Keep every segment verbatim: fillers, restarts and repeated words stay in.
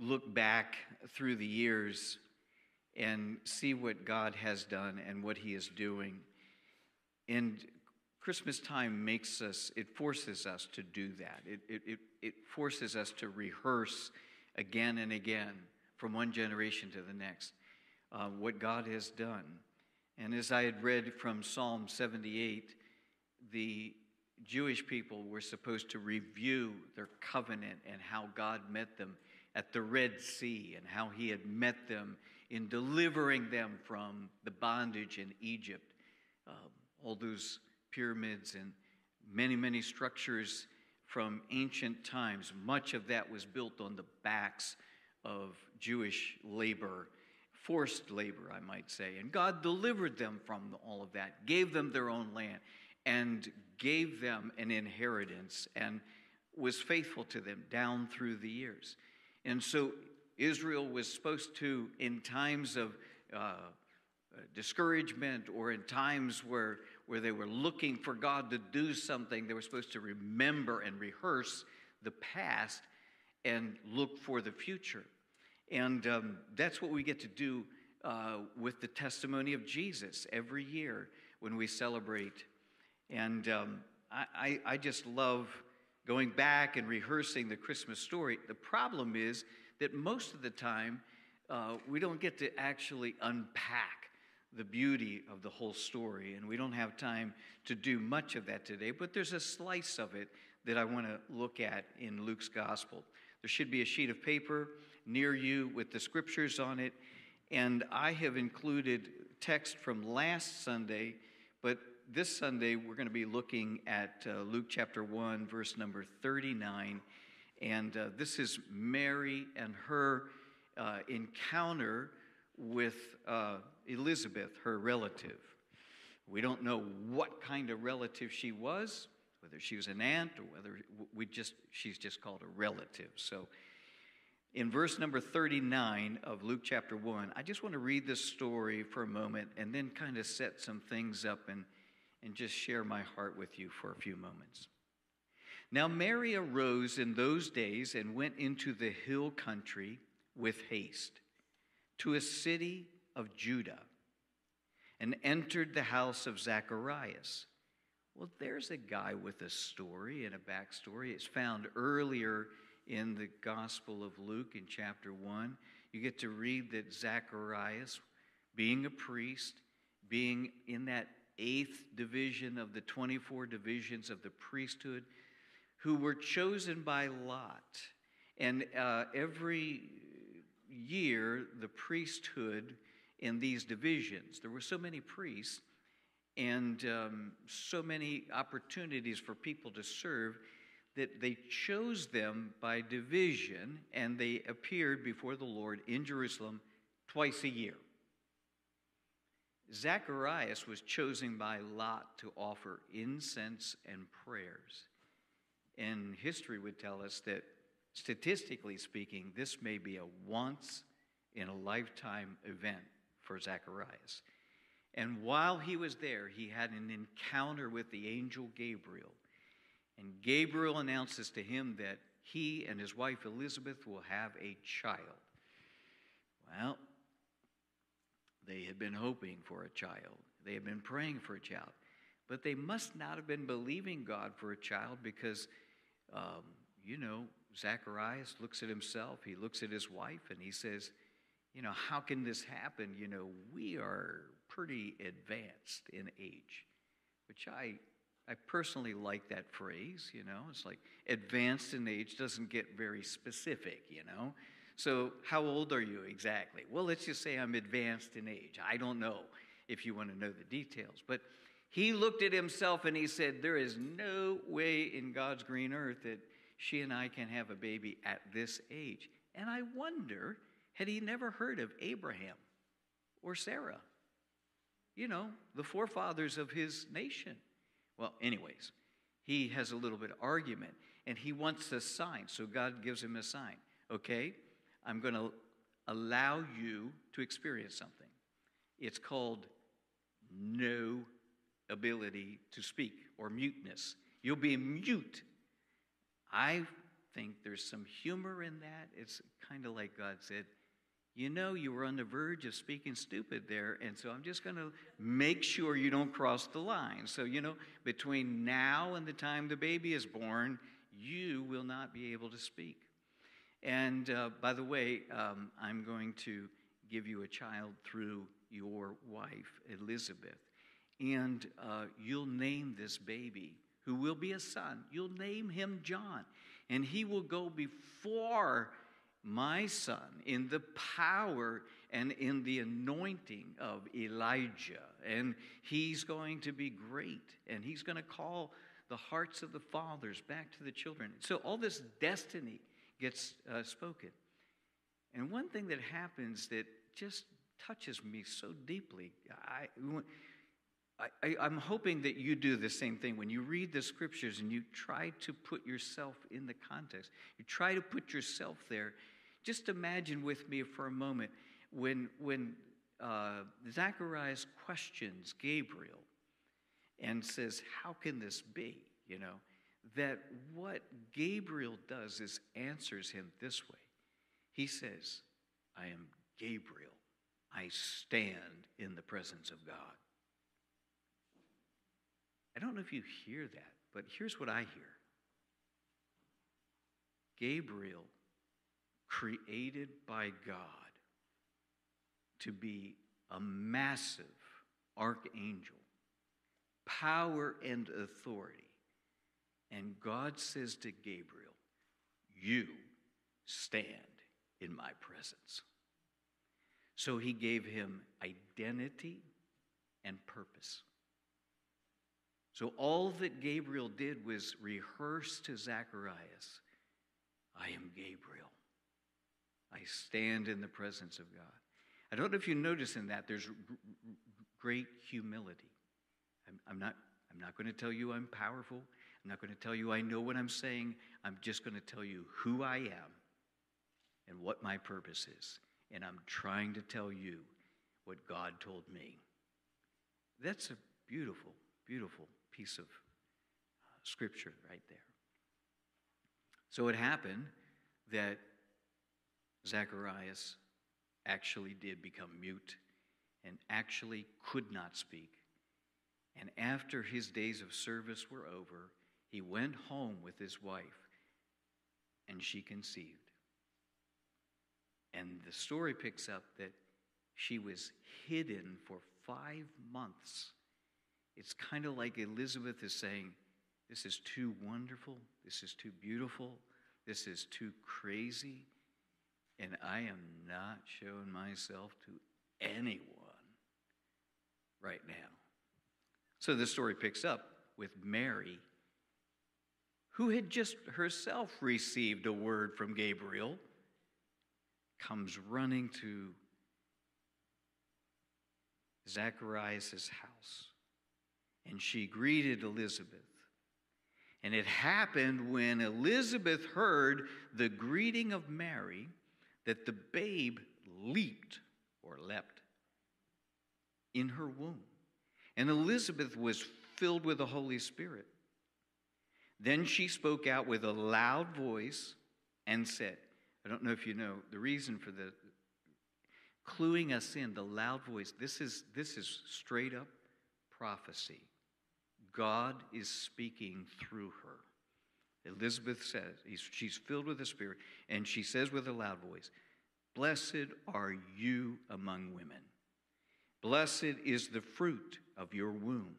look back through the years and see what God has done and what he is doing. And Christmas time makes us, it forces us to do that. It, it, it, it forces us to rehearse again and again from one generation to the next uh, what God has done. And as I had read from Psalm seventy-eight, the Jewish people were supposed to review their covenant and how God met them at the Red Sea and how he had met them in delivering them from the bondage in Egypt. Uh, all those pyramids and many, many structures from ancient times, much of that was built on the backs of Jewish labor, forced labor, I might say. And God delivered them from all of that, gave them their own land, and gave them an inheritance, and was faithful to them down through the years. And so Israel was supposed to, in times of uh, discouragement or in times where, where they were looking for God to do something, they were supposed to remember and rehearse the past and look for the future. And um, that's what we get to do uh, with the testimony of Jesus every year when we celebrate. And um, I, I, I just love going back and rehearsing the Christmas story. The problem is that most of the time, uh, we don't get to actually unpack the beauty of the whole story, and we don't have time to do much of that today, but there's a slice of it that I want to look at in Luke's gospel. There should be a sheet of paper near you with the scriptures on it, and I have included text from last Sunday, but this Sunday we're going to be looking at uh, Luke chapter one, verse number thirty-nine, and uh, this is Mary and her uh, encounter with uh, Elizabeth, her relative. We don't know what kind of relative she was, whether she was an aunt or whether we just she's just called a relative. So in verse number thirty-nine of Luke chapter one, I just want to read this story for a moment and then kind of set some things up and, and just share my heart with you for a few moments. Now Mary arose in those days and went into the hill country with haste to a city of Judah, and entered the house of Zacharias. Well, there's a guy with a story and a backstory. It's found earlier in the Gospel of Luke in chapter one. You get to read that Zacharias, being a priest, being in that eighth division of the twenty-four divisions of the priesthood, who were chosen by lot. And uh, every year, the priesthood in these divisions, there were so many priests and um, so many opportunities for people to serve that they chose them by division, and they appeared before the Lord in Jerusalem twice a year. Zacharias was chosen by lot to offer incense and prayers. And history would tell us that, statistically speaking, this may be a once-in-a-lifetime event for Zacharias. And while he was there, he had an encounter with the angel Gabriel. And Gabriel announces to him that he and his wife Elizabeth will have a child. Well, they had been hoping for a child. They had been praying for a child. But they must not have been believing God for a child because, um, you know, Zacharias looks at himself, he looks at his wife, and he says, you know, how can this happen? You know, we are pretty advanced in age, which I I personally like that phrase, you know. It's like advanced in age doesn't get very specific, you know. So how old are you exactly? Well, let's just say I'm advanced in age. I don't know if you want to know the details. But he looked at himself and he said, there is no way in God's green earth that she and I can have a baby at this age. And I wonder, had he never heard of Abraham or Sarah? You know, the forefathers of his nation. Well, anyways, he has a little bit of argument, and he wants a sign, so God gives him a sign. Okay, I'm going to allow you to experience something. It's called no ability to speak, or muteness. You'll be mute. I think there's some humor in that. It's kind of like God said, you know, you were on the verge of speaking stupid there, and so I'm just going to make sure you don't cross the line. So, you know, between now and the time the baby is born, you will not be able to speak. And uh, by the way, um, I'm going to give you a child through your wife, Elizabeth. And uh, you'll name this baby, who will be a son, you'll name him John. And he will go before my son in the power and in the anointing of Elijah. And he's going to be great. And he's going to call the hearts of the fathers back to the children. So all this destiny gets uh, spoken. And one thing that happens that just touches me so deeply, I, I, I'm hoping that you do the same thing. When you read the scriptures and you try to put yourself in the context, you try to put yourself there. Just imagine with me for a moment when, when uh, Zacharias questions Gabriel and says, how can this be? You know, that what Gabriel does is answers him this way. He says, I am Gabriel. I stand in the presence of God. I don't know if you hear that, but here's what I hear. Gabriel, created by God to be a massive archangel, power and authority. And God says to Gabriel, you stand in my presence. So he gave him identity and purpose. So all that Gabriel did was rehearse to Zacharias, I am Gabriel. I stand in the presence of God. I don't know if you notice in that, there's great humility. I'm, I'm not, I'm not going to tell you I'm powerful. I'm not going to tell you I know what I'm saying. I'm just going to tell you who I am and what my purpose is. And I'm trying to tell you what God told me. That's a beautiful, beautiful piece of uh, scripture right there. So it happened that Zacharias actually did become mute and actually could not speak. And after his days of service were over, he went home with his wife, and she conceived. And the story picks up that she was hidden for five months. It's kind of like Elizabeth is saying, this is too wonderful, this is too beautiful, this is too crazy, and I am not showing myself to anyone right now. So the story picks up with Mary, who had just herself received a word from Gabriel, comes running to Zacharias' house, and she greeted Elizabeth. And it happened when Elizabeth heard the greeting of Mary that the babe leaped or leapt in her womb. And Elizabeth was filled with the Holy Spirit. Then she spoke out with a loud voice and said, I don't know if you know, the reason for the cluing us in, the loud voice, this is, this is straight up prophecy. God is speaking through her. Elizabeth says, she's filled with the Spirit, and she says with a loud voice, blessed are you among women. Blessed is the fruit of your womb.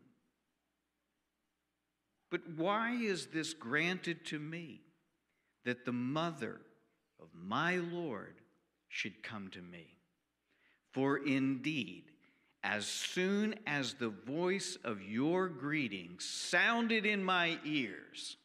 But why is this granted to me, that the mother of my Lord should come to me? For indeed, as soon as the voice of your greeting sounded in my ears,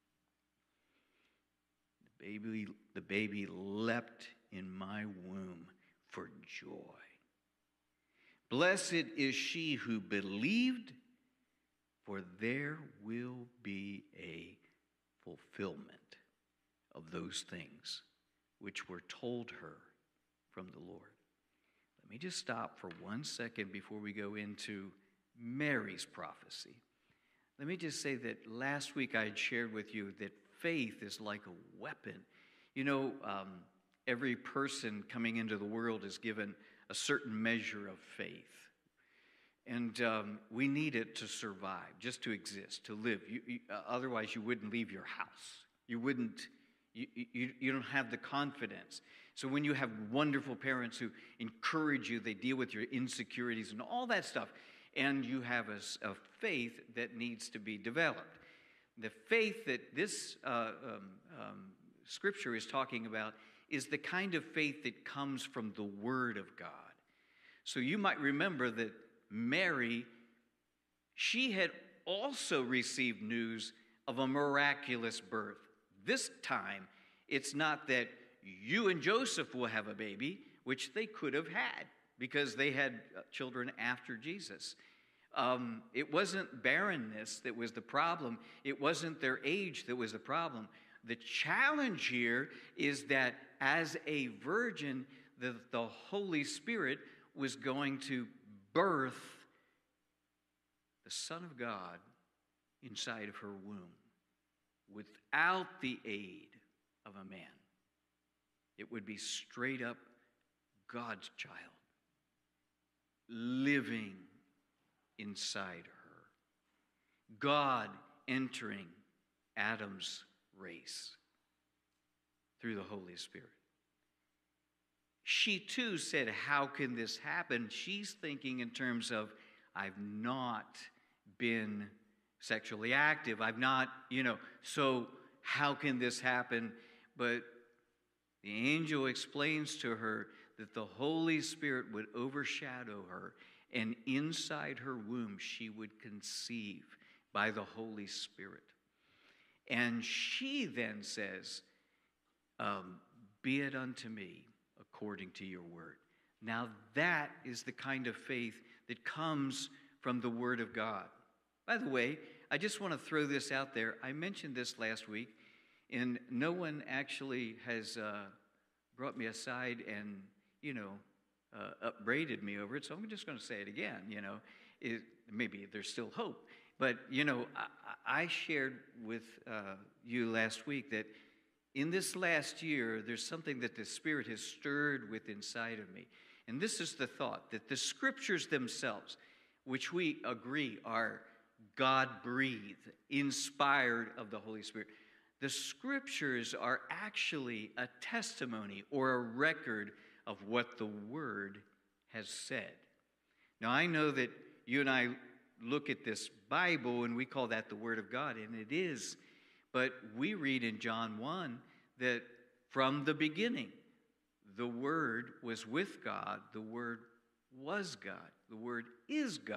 the baby, the baby leapt in my womb for joy. Blessed is she who believed, for there will be a fulfillment of those things which were told her from the Lord. Let me just stop for one second before we go into Mary's prophecy. Let me just say that last week I had shared with you that faith is like a weapon. You know, um, every person coming into the world is given a certain measure of faith. And um, we need it to survive, just to exist, to live. You, you, uh, otherwise, you wouldn't leave your house. You wouldn't, you, you, you don't have the confidence. So when you have wonderful parents who encourage you, they deal with your insecurities and all that stuff, and you have a, a faith that needs to be developed. The faith that this uh, um, um, scripture is talking about is the kind of faith that comes from the Word of God. So you might remember that Mary, she had also received news of a miraculous birth. This time, it's not that you and Joseph will have a baby, which they could have had because they had children after Jesus. Um, it wasn't barrenness that was the problem. It wasn't their age that was the problem. The challenge here is that as a virgin, the, the Holy Spirit was going to birth the Son of God inside of her womb without the aid of a man. It would be straight up God's child living inside her. God entering Adam's race through the Holy Spirit. She too said, how can this happen? She's thinking in terms of, I've not been sexually active. I've not, you know, so how can this happen? But the angel explains to her that the Holy Spirit would overshadow her, and inside her womb she would conceive by the Holy Spirit. And she then says, um, be it unto me according to your word. Now that is the kind of faith that comes from the Word of God. By the way, I just want to throw this out there. I mentioned this last week, and no one actually has uh, brought me aside and, you know, uh, upbraided me over it, so I'm just going to say it again, you know. It, maybe there's still hope. But, you know, I, I shared with uh, you last week that in this last year, there's something that the Spirit has stirred with inside of me. And this is the thought, that the Scriptures themselves, which we agree are God-breathed, inspired of the Holy Spirit, the Scriptures are actually a testimony or a record of what the Word has said. Now, I know that you and I look at this Bible and we call that the Word of God, and it is. But we read in John one that from the beginning, the Word was with God, the Word was God, the Word is God.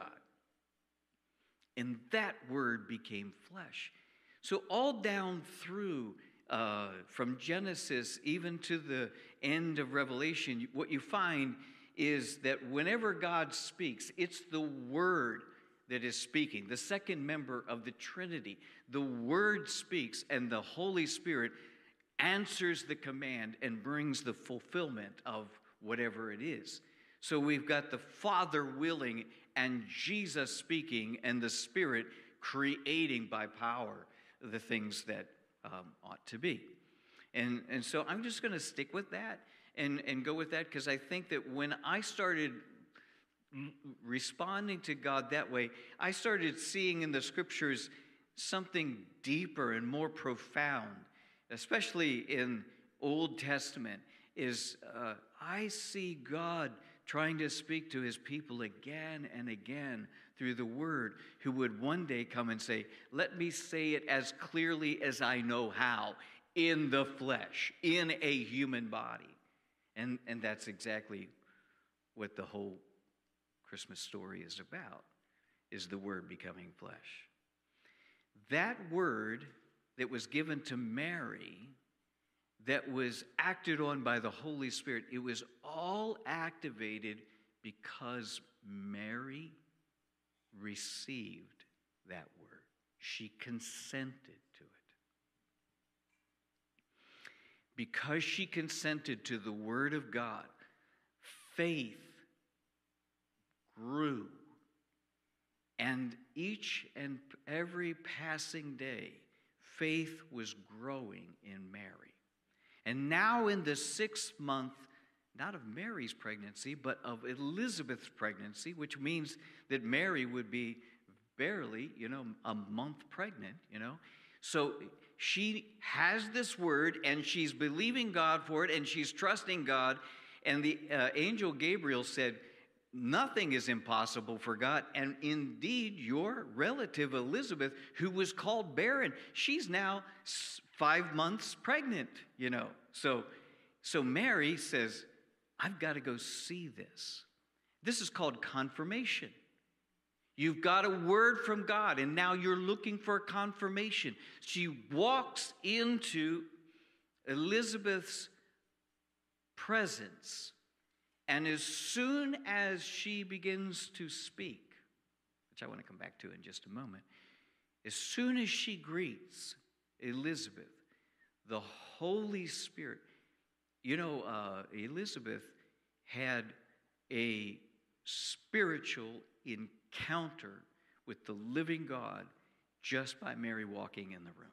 And that Word became flesh. So all down through, uh, from Genesis even to the end of Revelation, what you find is that whenever God speaks, it's the Word that is speaking, the second member of the Trinity. The Word speaks, and the Holy Spirit answers the command and brings the fulfillment of whatever it is. So we've got the Father willing and Jesus speaking and the Spirit creating by power the things that um, ought to be. And, and so I'm just going to stick with that and, and go with that, because I think that when I started responding to God that way, I started seeing in the Scriptures something deeper and more profound, especially in Old Testament, is uh, I see God trying to speak to his people again and again through the Word, who would one day come and say, let me say it as clearly as I know how, in the flesh, in a human body. And, and that's exactly what the whole Christmas story is about, is the Word becoming flesh. That Word that was given to Mary, that was acted on by the Holy Spirit, it was all activated because Mary received that Word. She consented to it. Because she consented to the Word of God, faith grew. And each and every passing day, faith was growing in Mary. And now in the sixth month, not of Mary's pregnancy, but of Elizabeth's pregnancy, which means that Mary would be barely, you know, a month pregnant, you know. So she has this word, and she's believing God for it, and she's trusting God. And the uh, angel Gabriel said, nothing is impossible for God. And indeed, your relative Elizabeth, who was called barren, she's now five months pregnant, you know. So, so Mary says, I've got to go see this. This is called confirmation. You've got a word from God, and now you're looking for confirmation. She walks into Elizabeth's presence, and as soon as she begins to speak, which I want to come back to in just a moment, as soon as she greets Elizabeth, the Holy Spirit, you know, uh, Elizabeth had a spiritual encounter with the living God just by Mary walking in the room.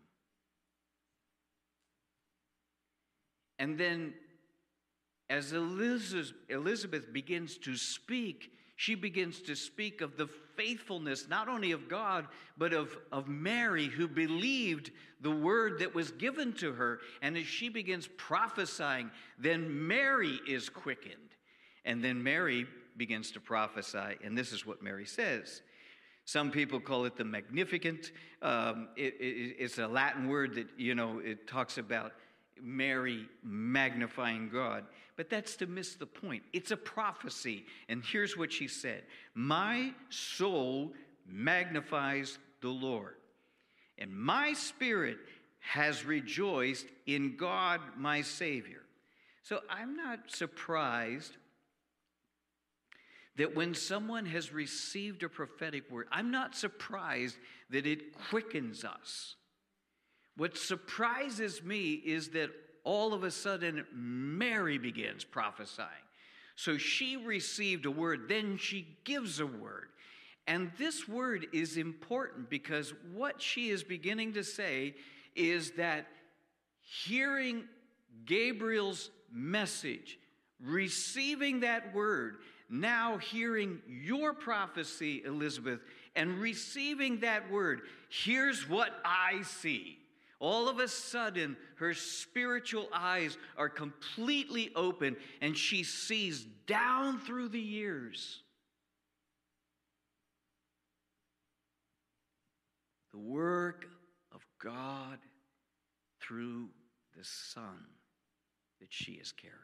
And then as Elizabeth begins to speak, she begins to speak of the faithfulness not only of God, but of, of Mary, who believed the word that was given to her. And as she begins prophesying, then Mary is quickened. And then Mary begins to prophesy, and this is what Mary says. Some people call it the Magnificat. Um, it, it, it's a Latin word that, you know, it talks about Mary magnifying God. But that's to miss the point. It's a prophecy. And here's what she said. My soul magnifies the Lord, and my spirit has rejoiced in God my Savior. So I'm not surprised that when someone has received a prophetic word, I'm not surprised that it quickens us. What surprises me is that all of a sudden Mary begins prophesying. So she received a word, then she gives a word. And this word is important because what she is beginning to say is that hearing Gabriel's message, receiving that word, now hearing your prophecy, Elizabeth, and receiving that word, here's what I see. All of a sudden, her spiritual eyes are completely open, and she sees down through the years the work of God through the Son that she is carrying.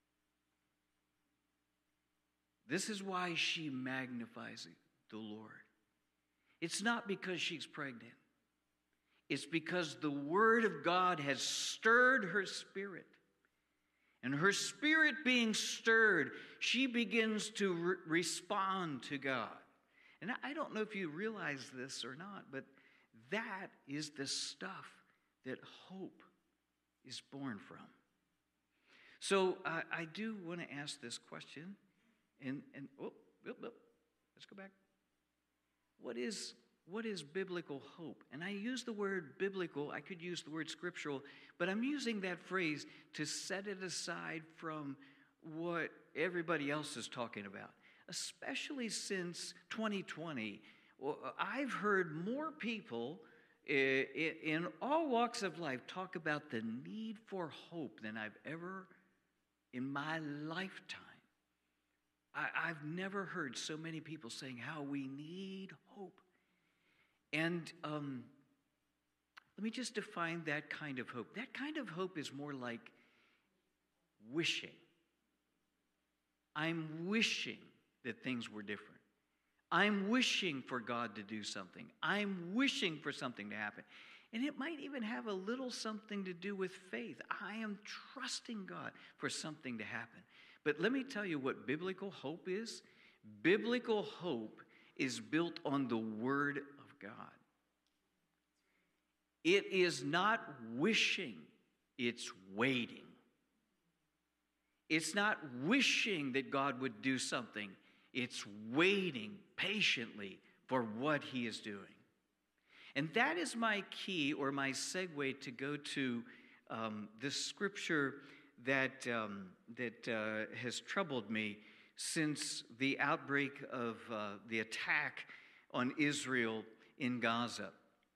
This is why she magnifies the Lord. It's not because she's pregnant. It's because the Word of God has stirred her spirit. And her spirit being stirred, she begins to re- respond to God. And I don't know if you realize this or not, but that is the stuff that hope is born from. So uh, I do want to ask this question. And, and oh, oh, oh, let's go back. What is, what is biblical hope? And I use the word biblical. I could use the word scriptural, but I'm using that phrase to set it aside from what everybody else is talking about, especially since twenty twenty. Well, I've heard more people in all walks of life talk about the need for hope than I've ever in my lifetime. I, I've never heard so many people saying how we need hope. And um, let me just define that kind of hope. That kind of hope is more like wishing. I'm wishing that things were different. I'm wishing for God to do something. I'm wishing for something to happen. And it might even have a little something to do with faith. I am trusting God for something to happen. But let me tell you what biblical hope is. Biblical hope is built on the Word of God. It is not wishing, it's waiting. It's not wishing that God would do something. It's waiting patiently for what He is doing. And that is my key or my segue to go to um, this scripture that, um, that uh, has troubled me since the outbreak of uh, the attack on Israel in Gaza.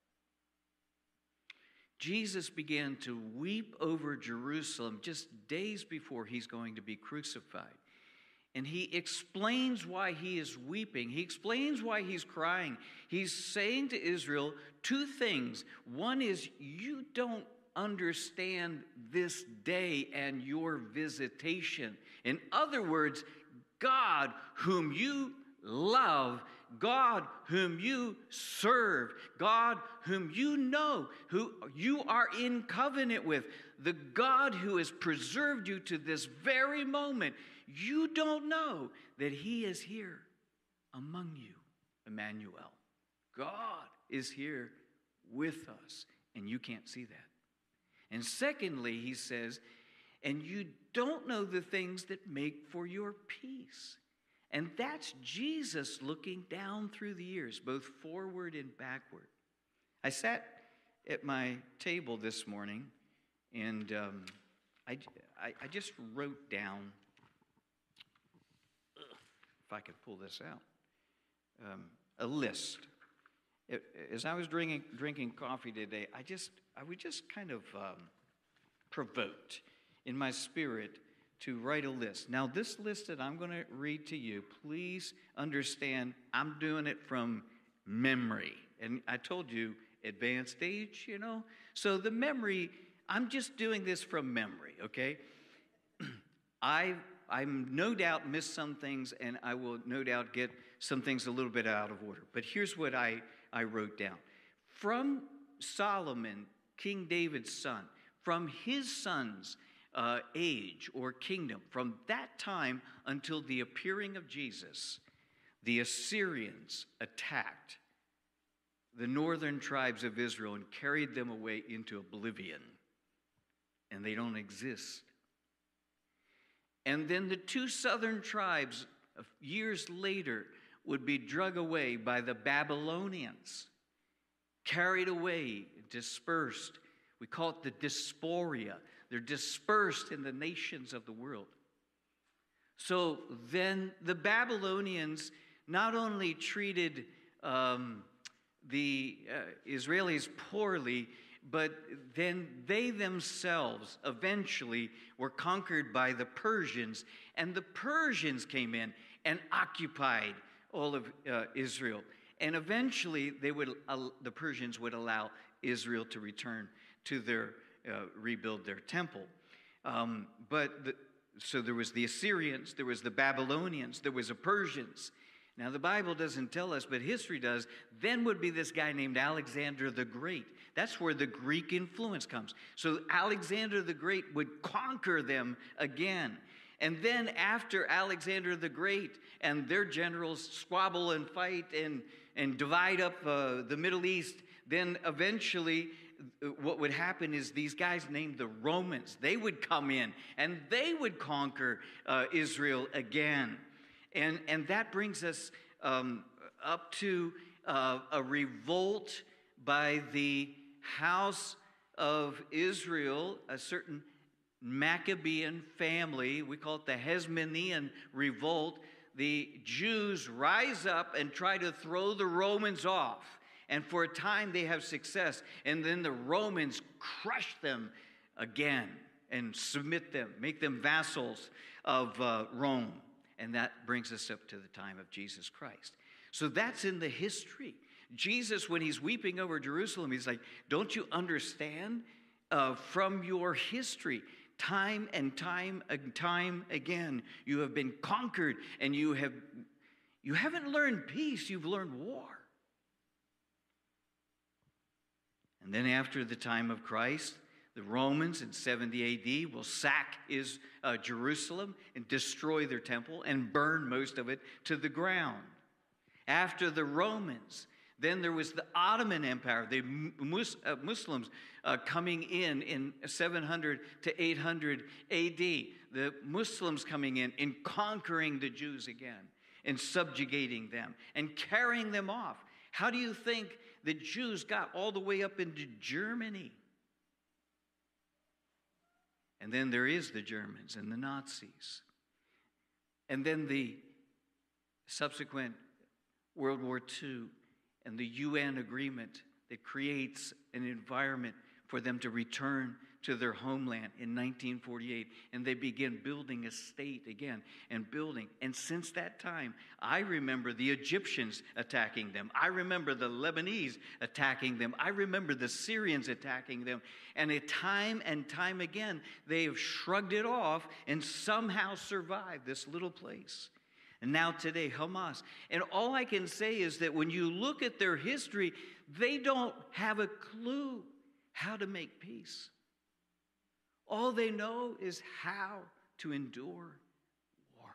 Jesus began to weep over Jerusalem just days before he's going to be crucified. And he explains why he is weeping. He explains why he's crying. He's saying to Israel two things. One is, you don't understand this day and your visitation. In other words, God, whom you love, God whom you serve, God whom you know, who you are in covenant with, the God who has preserved you to this very moment, you don't know that he is here among you, Emmanuel. God is here with us, and you can't see that. And secondly, he says, and you don't know the things that make for your peace. And that's Jesus looking down through the years, both forward and backward. I sat at my table this morning, and um, I, I, I just wrote down, if I could pull this out, um, a list. It, as I was drinking, drinking coffee today, I just I was just kind of um, provoked in my spirit to write a list. Now, this list that I'm going to read to you, please understand, I'm doing it from memory. And I told you, advanced age, you know? So the memory, I'm just doing this from memory, okay? I I'm no doubt missed some things, and I will no doubt get some things a little bit out of order. But here's what I, I wrote down. From Solomon, King David's son, from his sons, Uh, age or kingdom, from that time until the appearing of Jesus, the Assyrians attacked the northern tribes of Israel and carried them away into oblivion. And they don't exist. And then the two southern tribes, years later, would be dragged away by the Babylonians, carried away, dispersed. We call it the diaspora. They're dispersed in the nations of the world. So then the Babylonians not only treated um, the uh, Israelis poorly, but then they themselves eventually were conquered by the Persians, and the Persians came in and occupied all of uh, Israel. And eventually they would, uh, the Persians would allow Israel to return to their Uh, rebuild their temple. Um, but the, so there was the Assyrians, there was the Babylonians, there was the Persians. Now the Bible doesn't tell us, but history does. Then would be this guy named Alexander the Great. That's where the Greek influence comes. So Alexander the Great would conquer them again. And then after Alexander the Great and their generals squabble and fight and, and divide up uh, the Middle East, then eventually what would happen is these guys named the Romans, they would come in and they would conquer uh, Israel again. And, and that brings us um, up to uh, a revolt by the house of Israel, a certain Maccabean family. We call it the Hasmonean revolt. The Jews rise up and try to throw the Romans off. And for a time they have success. And then the Romans crush them again and submit them, make them vassals of uh, Rome. And that brings us up to the time of Jesus Christ. So that's in the history. Jesus, when he's weeping over Jerusalem, he's like, don't you understand uh, from your history, time and time and time again, you have been conquered and you have, you haven't learned peace, you've learned war. And then after the time of Christ, the Romans in seventy A D will sack is, uh, Jerusalem and destroy their temple and burn most of it to the ground. After the Romans, then there was the Ottoman Empire, the Mus- uh, Muslims uh, coming in in seven hundred to eight hundred A D. The Muslims coming in and conquering the Jews again and subjugating them and carrying them off. How do you think the Jews got all the way up into Germany. And then there is the Germans and the Nazis. And then the subsequent World War Two and the U N agreement that creates an environment for them to return to their homeland in nineteen forty-eight. And they begin building a state again and building. And since that time, I remember the Egyptians attacking them. I remember the Lebanese attacking them. I remember the Syrians attacking them. And at time and time again, they have shrugged it off and somehow survived this little place. And now today, Hamas. And all I can say is that when you look at their history, they don't have a clue how to make peace. All they know is how to endure war.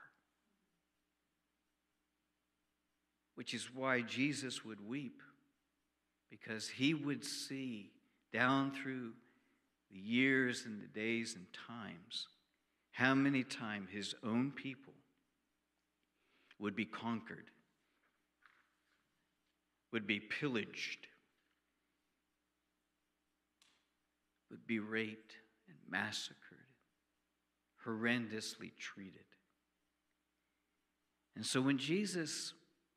Which is why Jesus would weep, because he would see down through the years and the days and times how many times his own people would be conquered, would be pillaged, would be raped and massacred, horrendously treated. And so when Jesus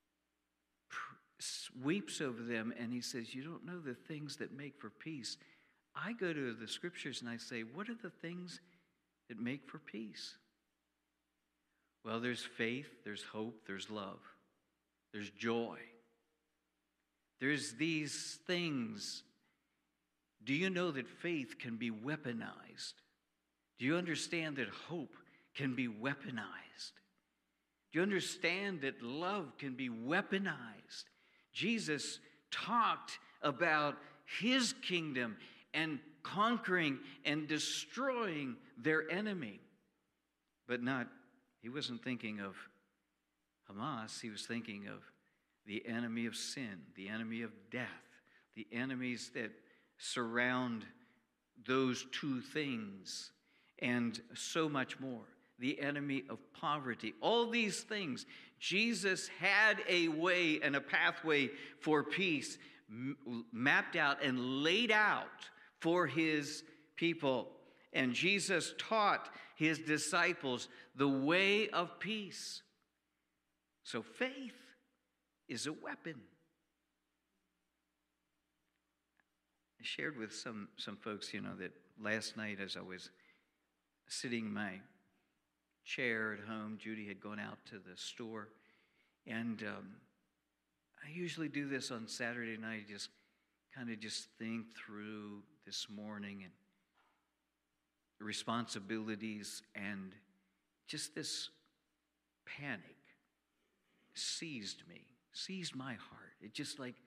weeps over them and he says, you don't know the things that make for peace, I go to the scriptures and I say, what are the things that make for peace? Well, there's faith, there's hope, there's love, there's joy. There's these things. Do you know that faith can be weaponized? Do you understand that hope can be weaponized? Do you understand that love can be weaponized? Jesus talked about his kingdom and conquering and destroying their enemy. But not, he wasn't thinking of Hamas, he was thinking of the enemy of sin, the enemy of death, the enemies that surround those two things, and so much more. The enemy of poverty. All these things. Jesus had a way and a pathway for peace m- mapped out and laid out for his people. And Jesus taught his disciples the way of peace. So faith is a weapon. I shared with some, some folks, you know, that last night as I was sitting in my chair at home, Judy had gone out to the store. And um, I usually do this on Saturday night, just kind of just think through this morning and the responsibilities, and just this panic seized me, seized my heart. It just like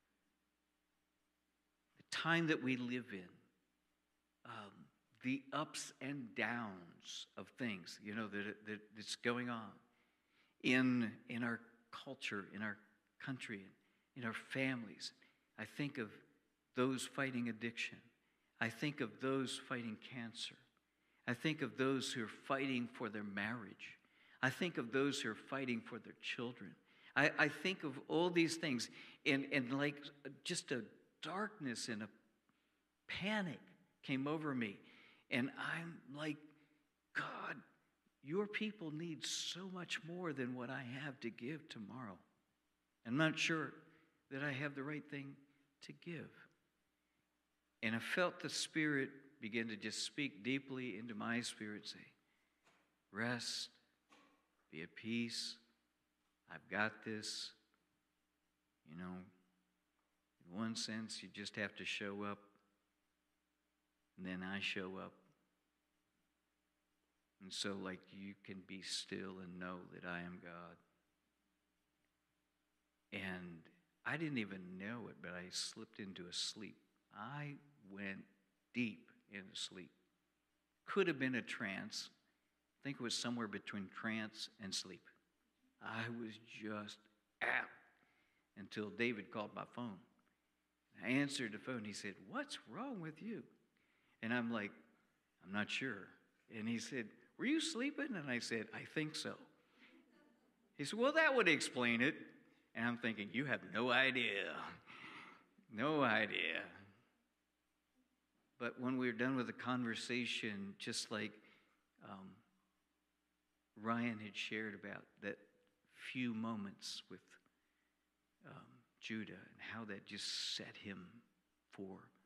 the time that we live in, um, the ups and downs of things, you know, that, that that's going on in in our culture, in our country, in our families. I think of those fighting addiction. I think of those fighting cancer. I think of those who are fighting for their marriage. I think of those who are fighting for their children. I, I think of all these things, and, and like just a darkness and a panic came over me. And I'm like, God, your people need so much more than what I have to give tomorrow. I'm not sure that I have the right thing to give. And I felt the Spirit begin to just speak deeply into my spirit, say, rest, be at peace, I've got this. You know, in one sense, you just have to show up, and then I show up. And so, like, you can be still and know that I am God. And I didn't even know it, but I slipped into a sleep. I went deep into sleep. Could have been a trance. I think it was somewhere between trance and sleep. I was just out until David called my phone. I answered the phone. He said, "What's wrong with you?" And I'm like, "I'm not sure." And he said, "Were you sleeping?" And I said, "I think so." He said, "Well, that would explain it." And I'm thinking, you have no idea. No idea. But when we were done with the conversation, just like um, Ryan had shared about that few moments with um, Judah and how that just set him for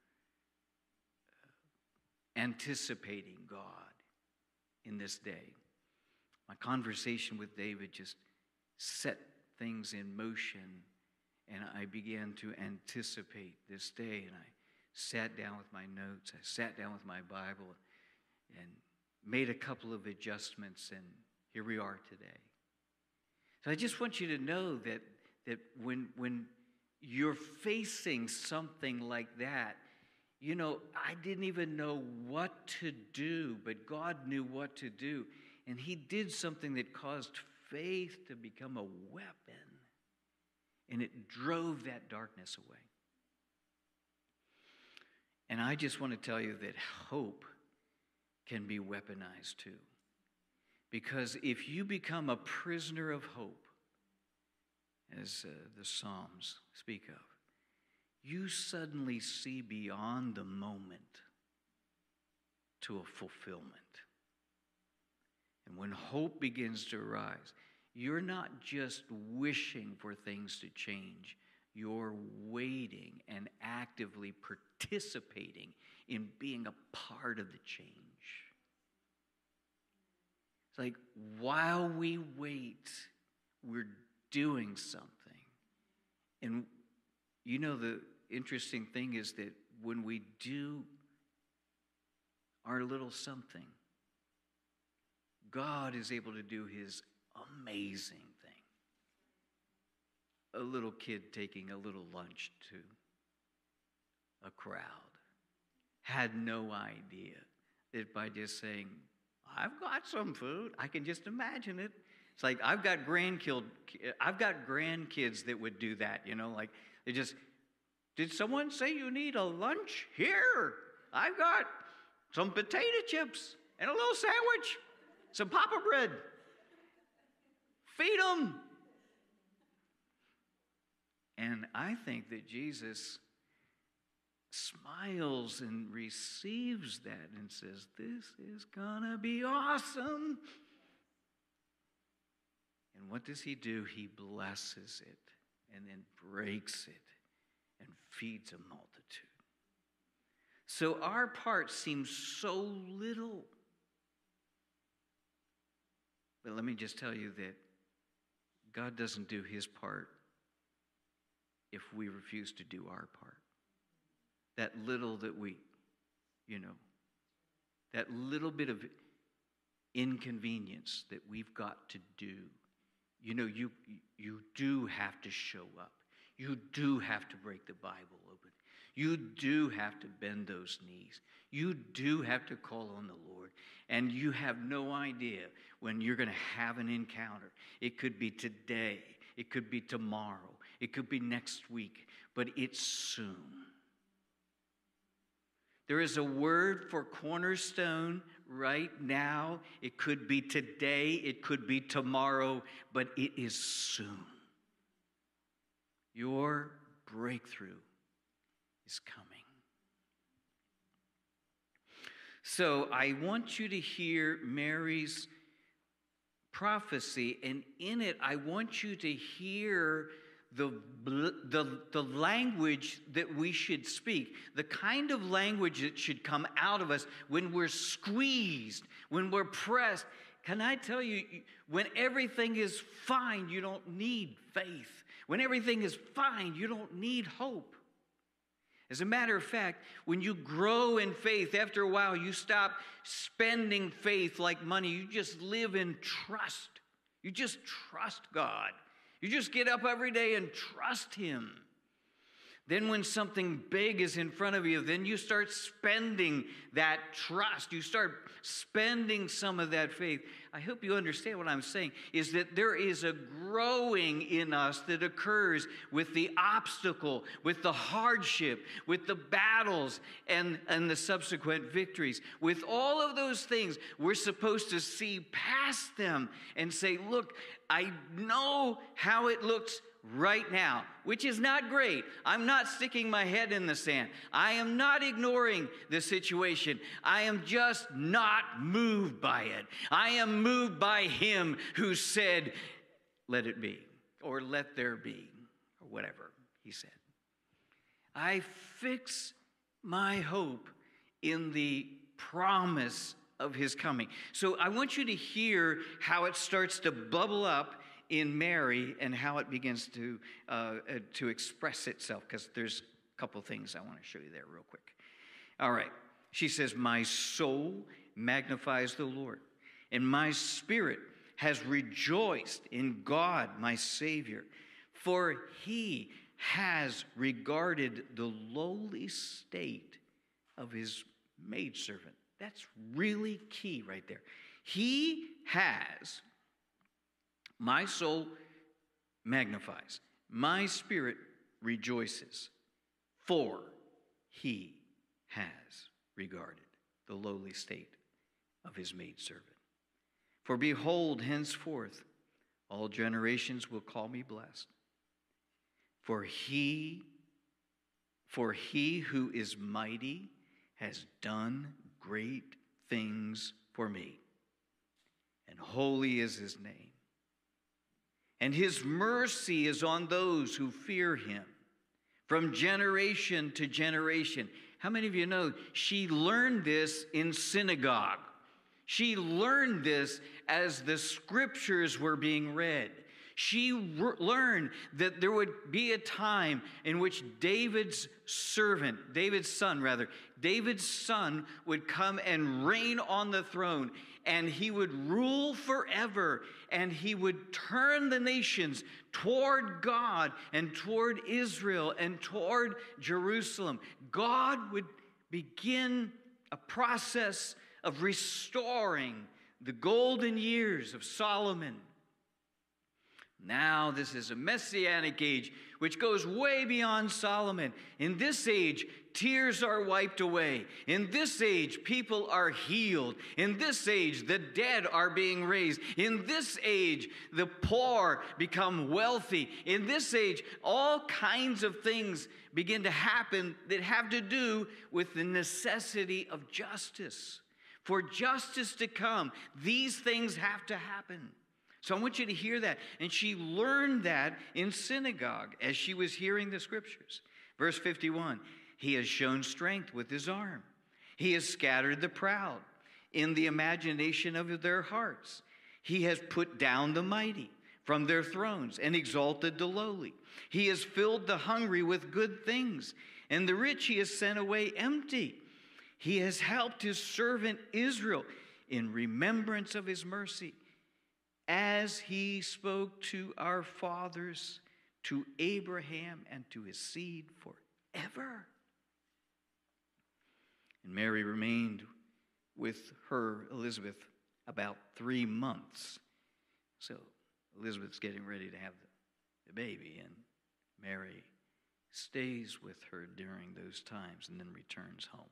uh, anticipating God in this day. My conversation with David just set things in motion, and I began to anticipate this day, and I sat down with my notes, I sat down with my Bible, and made a couple of adjustments, and here we are today. So I just want you to know that, that when, when you're facing something like that, you know, I didn't even know what to do, but God knew what to do. And he did something that caused faith to become a weapon, and it drove that darkness away. And I just want to tell you that hope can be weaponized too. Because if you become a prisoner of hope, as uh, the Psalms speak of, you suddenly see beyond the moment to a fulfillment. And when hope begins to arise, you're not just wishing for things to change. You're waiting and actively participating in being a part of the change. It's like while we wait, we're doing something. And you know, the interesting thing is that when we do our little something, God is able to do his amazing thing. A little kid taking a little lunch to a crowd had no idea that by just saying, I've got some food, I can just imagine it. It's like I've got grandkids, I've got grandkids that would do that, you know, like they just, did someone say you need a lunch? Here, I've got some potato chips and a little sandwich, some Papa bread. Feed them. And I think that Jesus smiles and receives that and says, this is gonna be awesome. And what does he do? He blesses it and then breaks it and feeds a multitude. So our part seems so little. But let me just tell you that God doesn't do his part if we refuse to do our part. That little that we, you know, that little bit of inconvenience that we've got to do. You know, you you do have to show up. You do have to break the Bible open. You do have to bend those knees. You do have to call on the Lord. And you have no idea when you're going to have an encounter. It could be today. It could be tomorrow. It could be next week. But it's soon. There is a word for Cornerstone right now. It could be today. It could be tomorrow. But it is soon. Your breakthrough is coming. So I want you to hear Mary's prophecy, and in it I want you to hear the, the, the language that we should speak, the kind of language that should come out of us when we're squeezed, when we're pressed. Can I tell you, when everything is fine, you don't need faith. When everything is fine, you don't need hope. As a matter of fact, when you grow in faith, after a while, you stop spending faith like money. You just live in trust. You just trust God. You just get up every day and trust him. Then when something big is in front of you, then you start spending that trust. You start spending some of that faith. I hope you understand what I'm saying, is that there is a growing in us that occurs with the obstacle, with the hardship, with the battles, and, and the subsequent victories. With all of those things, we're supposed to see past them and say, look, I know how it looks right now, which is not great. I'm not sticking my head in the sand. I am not ignoring the situation. I am just not moved by it. I am moved by him who said, let it be, or let there be, or whatever he said. I fix my hope in the promise of his coming. So I want you to hear how it starts to bubble up in Mary and how it begins to uh, uh, to express itself, because there's a couple things I want to show you there real quick. All right. She says, my soul magnifies the Lord, and my spirit has rejoiced in God, my Savior, for he has regarded the lowly state of his maidservant. That's really key right there. He has, my soul magnifies, my spirit rejoices, for he has regarded the lowly state of his maidservant. For behold, henceforth all generations will call me blessed. For he, for he who is mighty has done great things for me, and holy is his name. And his mercy is on those who fear him from generation to generation. How many of you know she learned this in synagogue? She learned this as the scriptures were being read. She re- learned that there would be a time in which David's servant, David's son rather, David's son would come and reign on the throne, and he would rule forever, and he would turn the nations toward God and toward Israel and toward Jerusalem. God would begin a process of restoring the golden years of Solomon. Now this is a messianic age which goes way beyond Solomon. In this age, tears are wiped away. In this age, people are healed. In this age, the dead are being raised. In this age, the poor become wealthy. In this age, all kinds of things begin to happen that have to do with the necessity of justice. For justice to come, these things have to happen. So I want you to hear that. And she learned that in synagogue as she was hearing the scriptures. Verse fifty-one, he has shown strength with his arm. He has scattered the proud in the imagination of their hearts. He has put down the mighty from their thrones and exalted the lowly. He has filled the hungry with good things, and the rich he has sent away empty. He has helped his servant Israel in remembrance of his mercy, as he spoke to our fathers, to Abraham, and to his seed forever. And Mary remained with her, Elizabeth, about three months. So Elizabeth's getting ready to have the, the baby, and Mary stays with her during those times and then returns home.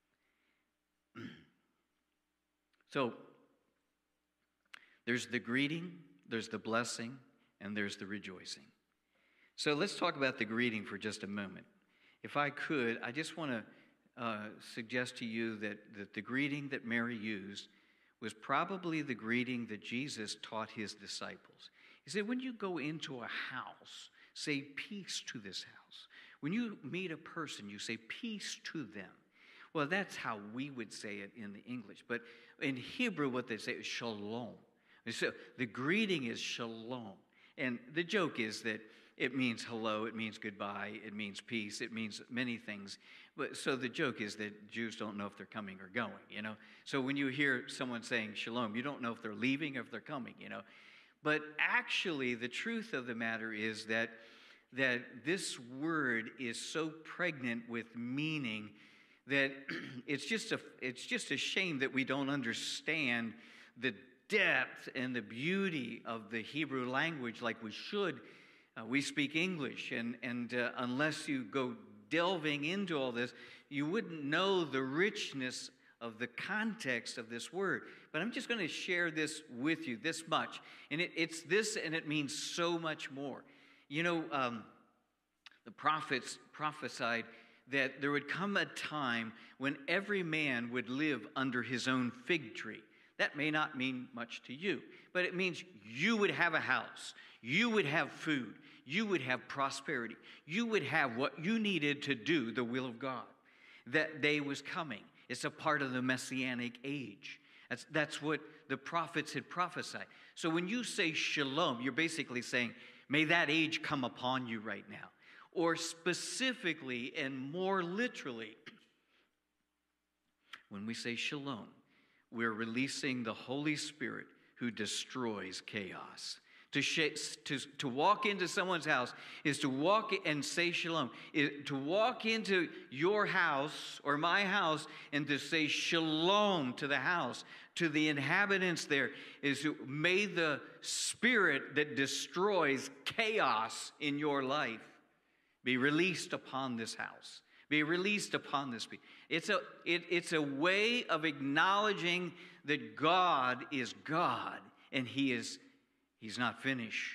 So, there's the greeting, there's the blessing, and there's the rejoicing. So let's talk about the greeting for just a moment. If I could, I just want to uh, suggest to you that, that the greeting that Mary used was probably the greeting that Jesus taught his disciples. He said, when you go into a house, say peace to this house. When you meet a person, you say peace to them. Well, that's how we would say it in the English. But in Hebrew, what they say is shalom. So the greeting is shalom. And the joke is that it means hello, it means goodbye, it means peace, it means many things. But so the joke is that Jews don't know if they're coming or going, you know. So when you hear someone saying shalom, you don't know if they're leaving or if they're coming, you know. But actually, the truth of the matter is that, that this word is so pregnant with meaning that it's just a it's just a shame that we don't understand the depth and the beauty of the Hebrew language like we should. Uh, we speak English, and, and uh, unless you go delving into all this, you wouldn't know the richness of the context of this word. But I'm just going to share this with you, this much. And it, it's this, and it means so much more. You know, um, the prophets prophesied that there would come a time when every man would live under his own fig tree. That may not mean much to you, but it means you would have a house, you would have food, you would have prosperity, you would have what you needed to do the will of God. That day was coming. It's a part of the Messianic age. That's, that's what the prophets had prophesied. So when you say shalom, you're basically saying, may that age come upon you right now. Or specifically and more literally, when we say shalom, we're releasing the Holy Spirit who destroys chaos. To, sh- to, to walk into someone's house is to walk and say shalom. It, to walk into your house or my house and to say shalom to the house, to the inhabitants there, is to, may the spirit that destroys chaos in your life be released upon this house. Be released upon this people. It's a, it, it's a way of acknowledging that God is God and He is He's not finished.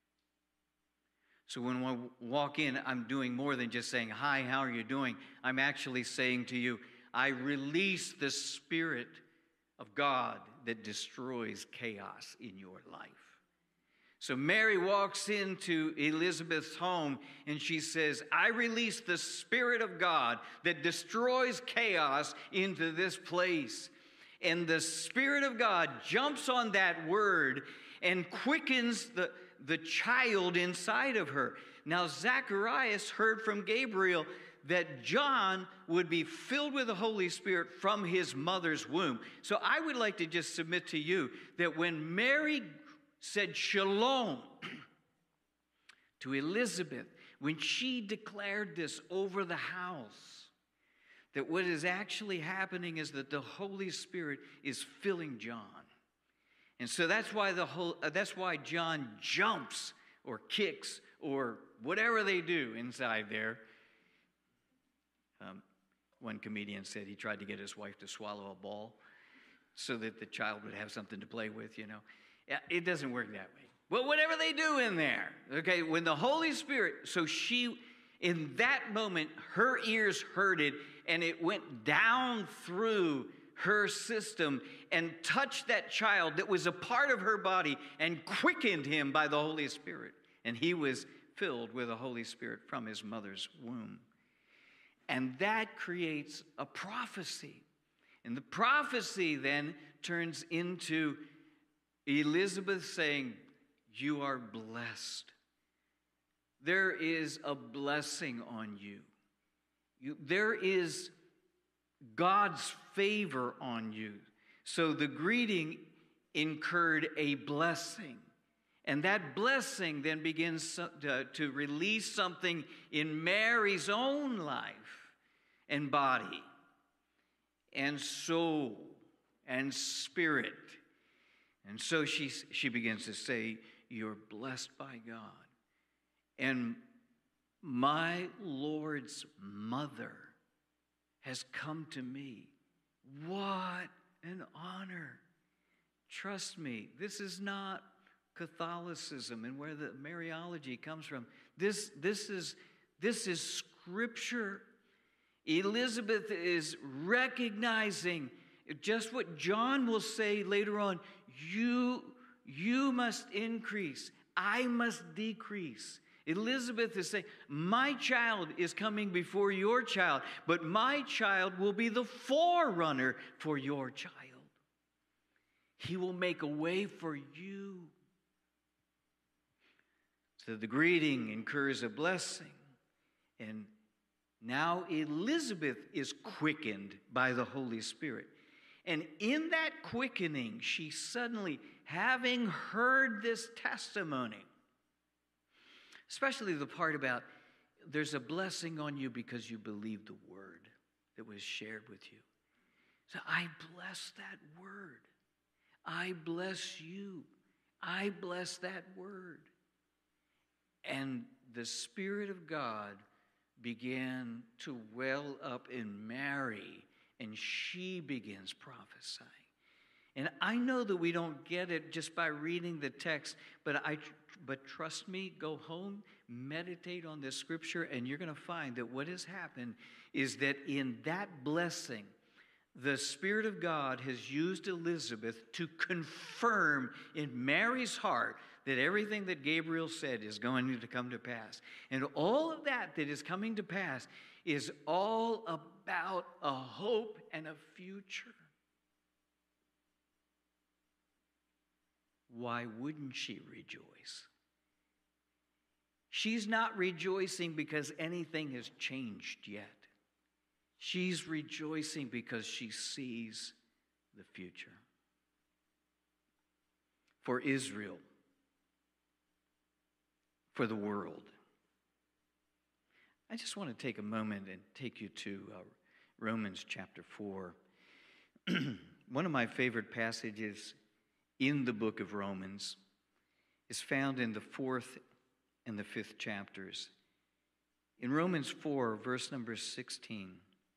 So when we walk in, I'm doing more than just saying, hi, how are you doing? I'm actually saying to you, I release the Spirit of God that destroys chaos in your life. So Mary walks into Elizabeth's home and she says, I release the Spirit of God that destroys chaos into this place. And the Spirit of God jumps on that word and quickens the, the child inside of her. Now, Zacharias heard from Gabriel that John would be filled with the Holy Spirit from his mother's womb. So I would like to just submit to you that when Mary said shalom to Elizabeth, when she declared this over the house, that what is actually happening is that the Holy Spirit is filling John. And so that's why the whole uh, that's why John jumps or kicks or whatever they do inside there. Um, one comedian said he tried to get his wife to swallow a ball so that the child would have something to play with, you know. Yeah, it doesn't work that way. Well, whatever they do in there, okay, when the Holy Spirit, so she, in that moment, her ears heard it, and it went down through her system and touched that child that was a part of her body and quickened him by the Holy Spirit. And he was filled with the Holy Spirit from his mother's womb. And that creates a prophecy. And the prophecy then turns into Elizabeth saying, you are blessed. There is a blessing on you. you there is God's favor on you. So the greeting incurred a blessing. And that blessing then begins to, to release something in Mary's own life and body and soul and spirit. And so she, she begins to say, you're blessed by God. And my Lord's mother has come to me. What an honor. Trust me, this is not Catholicism and where the Mariology comes from. This, this, is, this is Scripture. Elizabeth is recognizing just what John will say later on. You, you must increase. I must decrease. Elizabeth is saying, my child is coming before your child, but my child will be the forerunner for your child. He will make a way for you. So the greeting incurs a blessing. And now Elizabeth is quickened by the Holy Spirit. And in that quickening, she suddenly, having heard this testimony, especially the part about there's a blessing on you because you believe the word that was shared with you. So I bless that word. I bless you. I bless that word. And the Spirit of God began to well up in Mary, and she begins prophesying. And I know that we don't get it just by reading the text, but I but trust me, go home, meditate on this scripture, and you're going to find that what has happened is that in that blessing, the Spirit of God has used Elizabeth to confirm in Mary's heart that everything that Gabriel said is going to come to pass. And all of that that is coming to pass is all about a hope and a future. Why wouldn't she rejoice? She's not rejoicing because anything has changed yet. She's rejoicing because she sees the future. For Israel, for the world. I just want to take a moment and take you to uh, Romans chapter four. One of my favorite passages in the book of Romans is found in the fourth and the fifth chapters. In Romans four, verse number sixteen,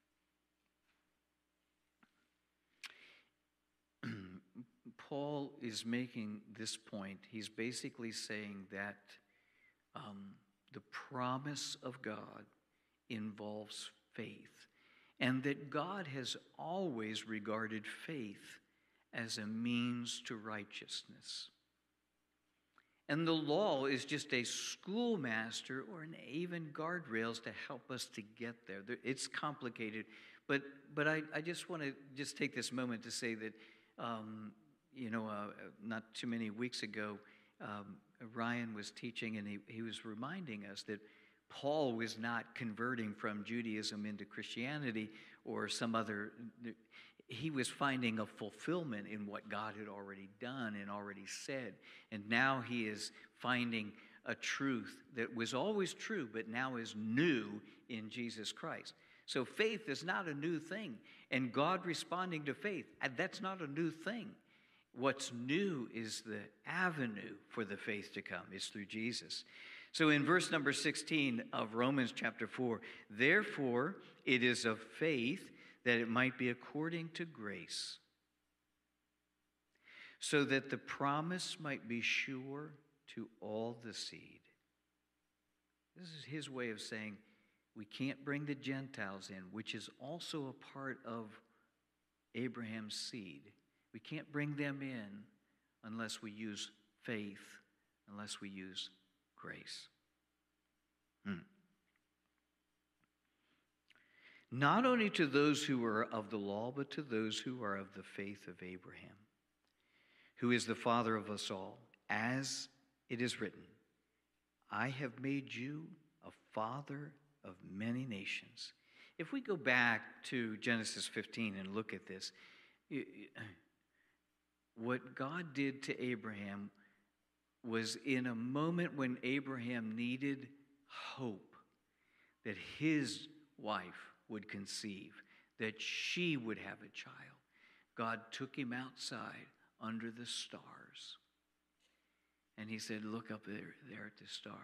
Paul is making this point. He's basically saying that um, the promise of God involves faith, and that God has always regarded faith as a means to righteousness. And the law is just a schoolmaster or an even guardrails to help us to get there. It's complicated, but but I, I just want to just take this moment to say that, um, you know, uh, not too many weeks ago, um, Ryan was teaching, and he, he was reminding us that Paul was not converting from Judaism into Christianity or some other. He was finding a fulfillment in what God had already done and already said. And now he is finding a truth that was always true, but now is new in Jesus Christ. So faith is not a new thing. And God responding to faith, that's not a new thing. What's new is the avenue for the faith to come. It's through Jesus. So in verse number sixteen of Romans chapter four, therefore it is of faith that it might be according to grace, so that the promise might be sure to all the seed. This is his way of saying we can't bring the Gentiles in, which is also a part of Abraham's seed. We can't bring them in unless we use faith, unless we use grace. Hmm. Not only to those who are of the law, but to those who are of the faith of Abraham, who is the father of us all, as it is written, I have made you a father of many nations. If we go back to Genesis fifteen and look at this, what God did to Abraham was in a moment when Abraham needed hope that his wife would conceive, that she would have a child. God took him outside under the stars. And he said, look up there, there at the stars.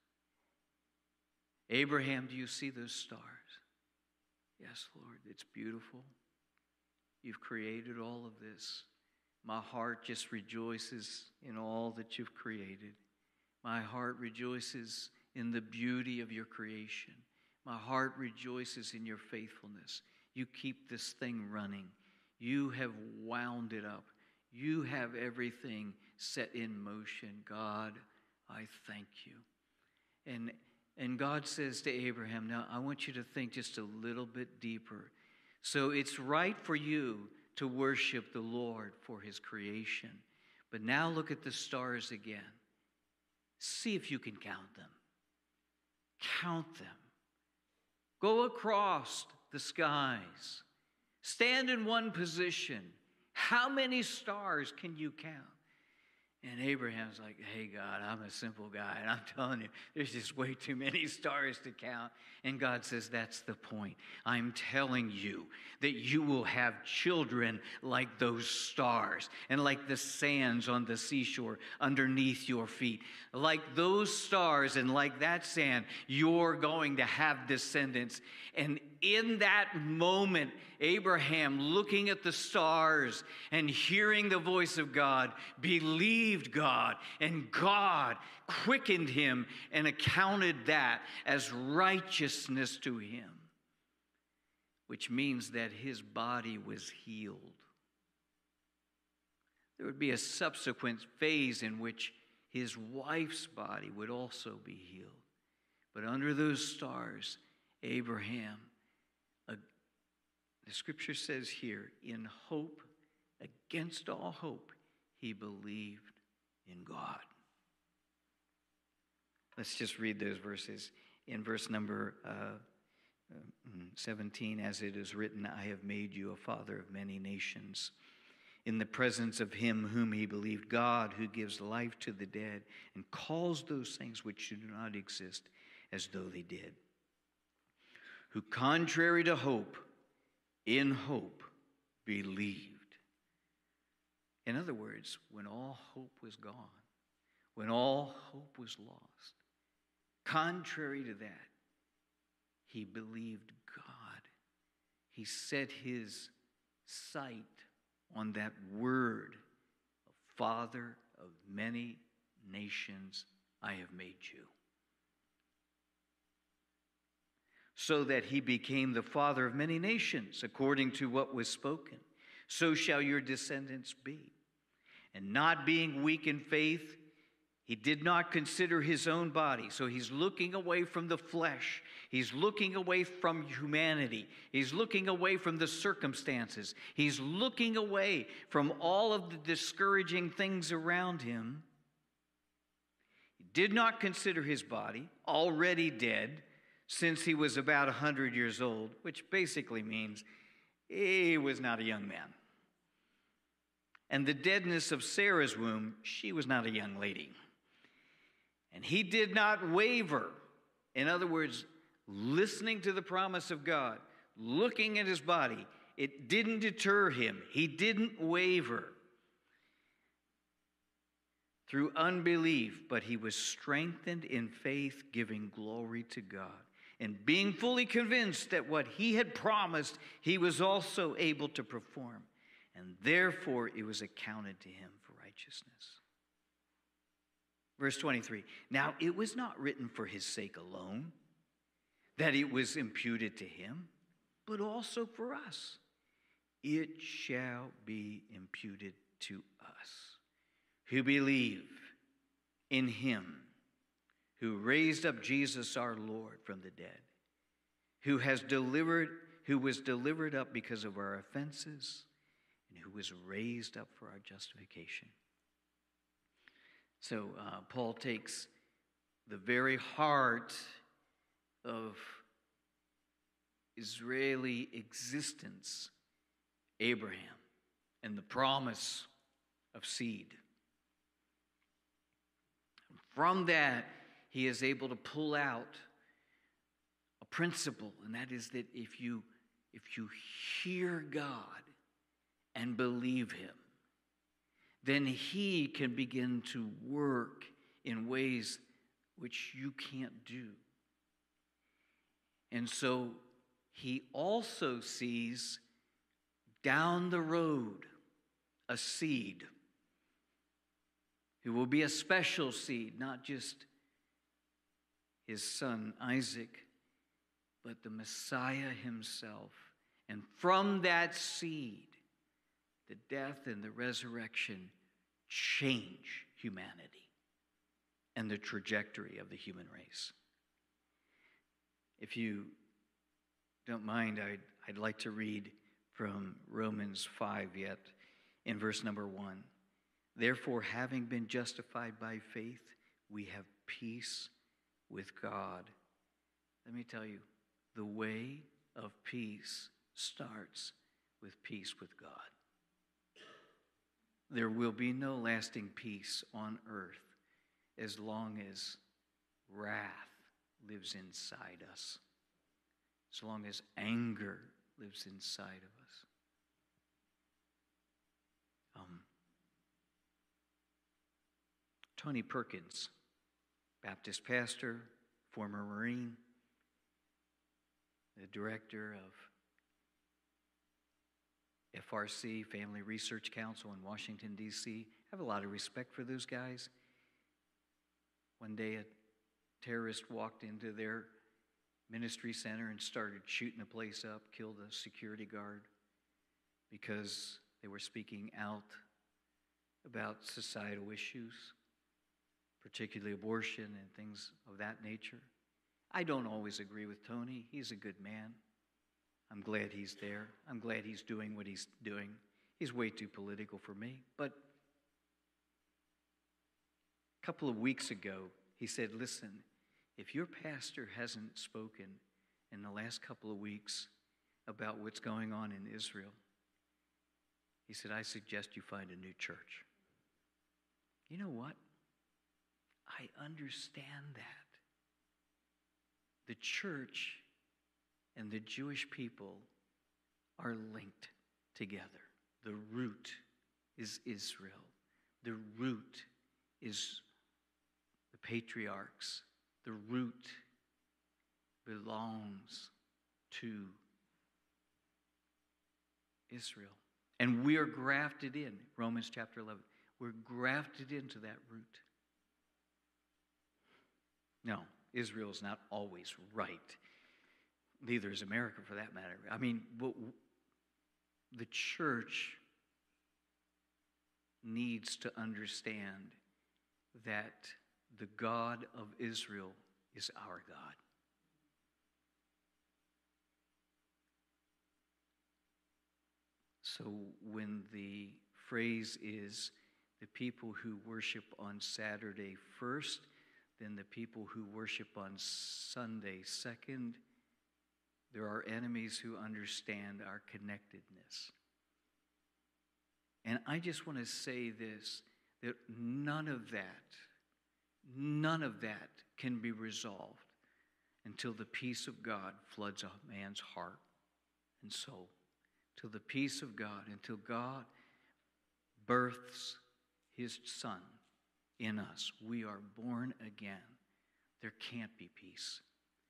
Abraham, do you see those stars? Yes, Lord, it's beautiful. You've created all of this. My heart just rejoices in all that you've created. My heart rejoices in the beauty of your creation. My heart rejoices in your faithfulness. You keep this thing running. You have wound it up. You have everything set in motion. God, I thank you. And, and God says to Abraham, now I want you to think just a little bit deeper. So it's right for you to worship the Lord for his creation. But now look at the stars again. See if you can count them. Count them. Go across the skies. Stand in one position. How many stars can you count? And Abraham's like, hey, God, I'm a simple guy, and I'm telling you, there's just way too many stars to count. And God says, that's the point. I'm telling you that you will have children like those stars and like the sands on the seashore underneath your feet. Like those stars and like that sand, you're going to have descendants. And in that moment, Abraham, looking at the stars and hearing the voice of God, believed God, and God quickened him and accounted that as righteousness to him, which means that his body was healed. There would be a subsequent phase in which his wife's body would also be healed. But under those stars, Abraham, uh, the scripture says here, in hope, against all hope, he believed in God. Let's just read those verses. In verse number uh, seventeen, as it is written, I have made you a father of many nations, in the presence of him whom he believed, God, who gives life to the dead and calls those things which do not exist as though they did, who contrary to hope, in hope, believed. In other words, when all hope was gone, when all hope was lost, contrary to that, he believed God. He set his sight on that word, Father of many nations, I have made you. So that he became the father of many nations, according to what was spoken. So shall your descendants be. And not being weak in faith, he did not consider his own body. So he's looking away from the flesh. He's looking away from humanity. He's looking away from the circumstances. He's looking away from all of the discouraging things around him. He did not consider his body already dead, since he was about one hundred years old, which basically means he was not a young man. And the deadness of Sarah's womb, she was not a young lady. And he did not waver. In other words, listening to the promise of God, looking at his body, it didn't deter him. He didn't waver through unbelief, but he was strengthened in faith, giving glory to God. And being fully convinced that what he had promised, he was also able to perform. And therefore, it was accounted to him for righteousness. Verse twenty-three, now it was not written for his sake alone that it was imputed to him, but also for us. It shall be imputed to us who believe in him who raised up Jesus our Lord from the dead, who has delivered, who was delivered up because of our offenses, and who was raised up for our justification. So uh, Paul takes the very heart of Israeli existence, Abraham, and the promise of seed. From that, he is able to pull out a principle, and that is that if you, if you hear God and believe him, then he can begin to work in ways which you can't do. And so he also sees down the road a seed who will be a special seed, not just his son Isaac, but the Messiah himself. And from that seed, the death and the resurrection change humanity and the trajectory of the human race. If you don't mind, I'd, I'd like to read from Romans five yet in verse number one. Therefore, having been justified by faith, we have peace with God. Let me tell you, the way of peace starts with peace with God. there will be no lasting peace on earth as long as wrath lives inside us, as long as anger lives inside of us. Um, Tony Perkins, Baptist pastor, former Marine, the director of F R C, Family Research Council in Washington, D C I have a lot of respect for those guys. One day a terrorist walked into their ministry center and started shooting the place up, killed a security guard because they were speaking out about societal issues, particularly abortion and things of that nature. I don't always agree with Tony. He's a good man. I'm glad he's there. I'm glad he's doing what he's doing. He's way too political for me. But a couple of weeks ago, he said, listen, if your pastor hasn't spoken in the last couple of weeks about what's going on in Israel, he said, I suggest you find a new church. You know what? I understand that. The church and the Jewish people are linked together. The root is Israel. The root is the patriarchs. The root belongs to Israel. And we are grafted in, Romans chapter eleven. We're grafted into that root. No, Israel is not always right. Neither is America, for that matter. I mean, the church needs to understand that the God of Israel is our God. So when the phrase is the people who worship on Saturday first, then the people who worship on Sunday second, there are enemies who understand our connectedness. And I just want to say this, that none of that, none of that can be resolved until the peace of God floods a man's heart and soul. Till the peace of God, until God births his Son in us. We are born again. There can't be peace.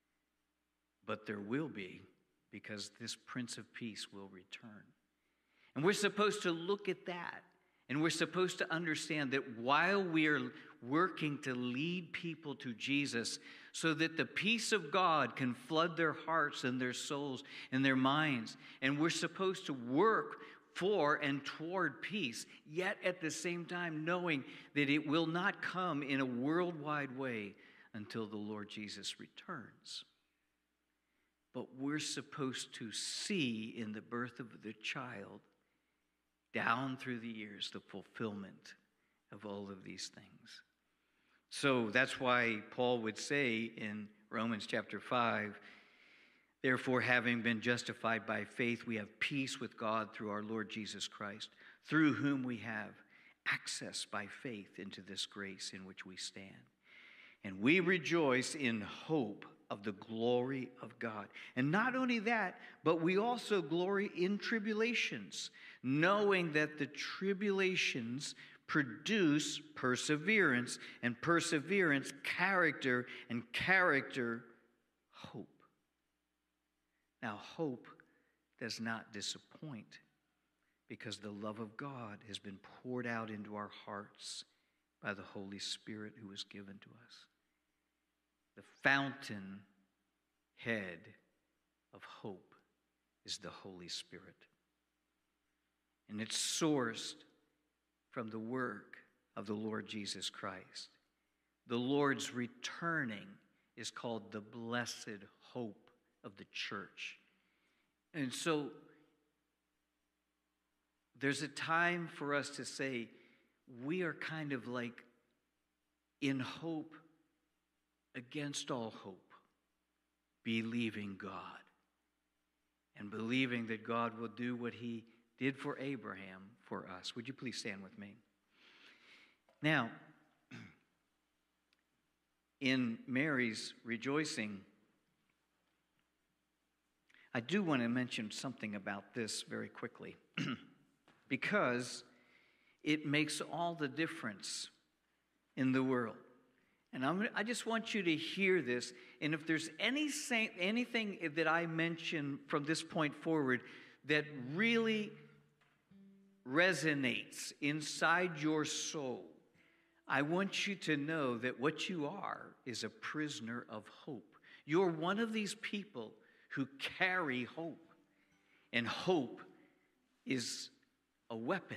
But there will be, because this Prince of Peace will return. And we're supposed to look at that. And we're supposed to understand that while we are working to lead people to Jesus so that the peace of God can flood their hearts and their souls and their minds, and we're supposed to work for and toward peace, yet at the same time knowing that it will not come in a worldwide way until the Lord Jesus returns. But we're supposed to see in the birth of the child, down through the years, the fulfillment of all of these things. So that's why Paul would say in Romans chapter five, therefore, having been justified by faith, we have peace with God through our Lord Jesus Christ, through whom we have access by faith into this grace in which we stand. And we rejoice in hope of the glory of God. And not only that, but we also glory in tribulations, knowing that the tribulations produce perseverance, and perseverance, character, and character, hope. Now, hope does not disappoint because the love of God has been poured out into our hearts by the Holy Spirit who was given to us. The fountain head of hope is the Holy Spirit. And it's sourced from the work of the Lord Jesus Christ. The Lord's returning is called the blessed hope of the church. And so there's a time for us to say we are kind of like in hope against all hope, believing God and believing that God will do what he did for Abraham for us. Would you please stand with me? Now, in Mary's rejoicing, I do want to mention something about this very quickly because it makes all the difference in the world. And I'm, I just want you to hear this. And if there's any anything that I mention from this point forward that really resonates inside your soul, I want you to know that what you are is a prisoner of hope. You're one of these people who carry hope. And hope is a weapon.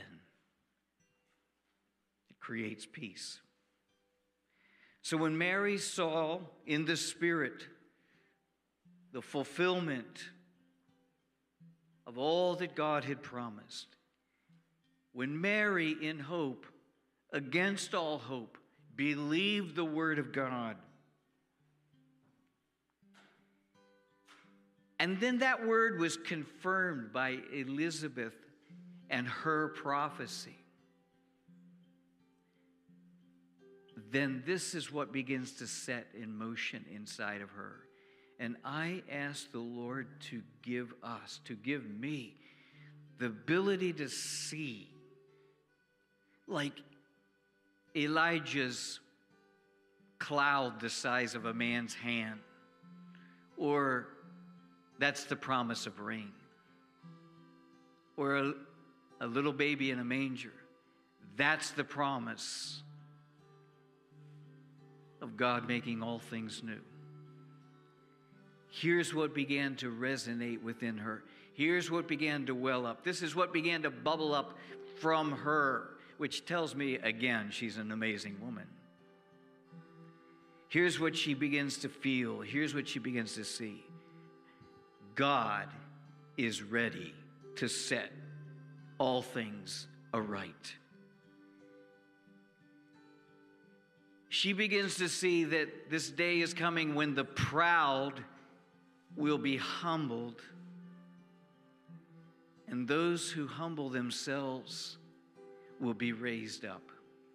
It creates peace. So when Mary saw in the Spirit the fulfillment of all that God had promised, when Mary in hope, against all hope, believed the word of God, and then that word was confirmed by Elizabeth and her prophecy, then this is what begins to set in motion inside of her. And I ask the Lord to give us, to give me, the ability to see, like Elijah's cloud the size of a man's hand, or that's the promise of rain, or a, a little baby in a manger. That's the promise of God making all things new. Here's what began to resonate within her. Here's what began to well up. This is what began to bubble up from her, which tells me, again, she's an amazing woman. Here's what she begins to feel. Here's what she begins to see. God is ready to set all things aright. She begins to see that this day is coming when the proud will be humbled, and those who humble themselves will be raised up.